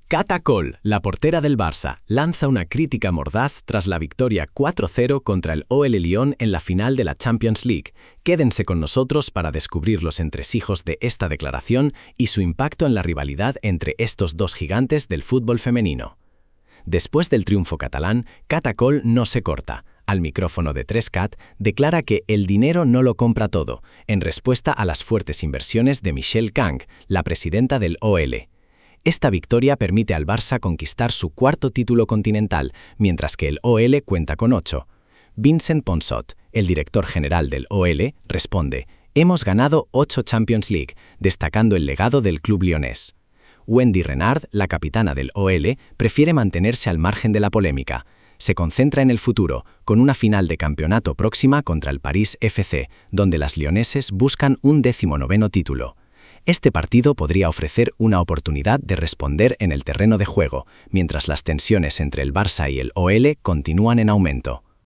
Cata Coll, la portera del Barça, lanza una crítica mordaz tras la victoria 4-0 contra el OL Lyon en la final de la Champions League. Quédense con nosotros para descubrir los entresijos de esta declaración y su impacto en la rivalidad entre estos dos gigantes del fútbol femenino. Después del triunfo catalán, Cata Coll no se corta. Al micrófono de 3Cat, declara que el dinero no lo compra todo, en respuesta a las fuertes inversiones de Michelle Kang, la presidenta del OL. Esta victoria permite al Barça conquistar su cuarto título continental, mientras que el OL cuenta con 8. Vincent Ponsot, el director general del OL, responde: «Hemos ganado 8 Champions League», destacando el legado del club lyonés. Wendy Renard, la capitana del OL, prefiere mantenerse al margen de la polémica. Se concentra en el futuro, con una final de campeonato próxima contra el París FC, donde las lioneses buscan un 19º título. Este partido podría ofrecer una oportunidad de responder en el terreno de juego, mientras las tensiones entre el Barça y el OL continúan en aumento.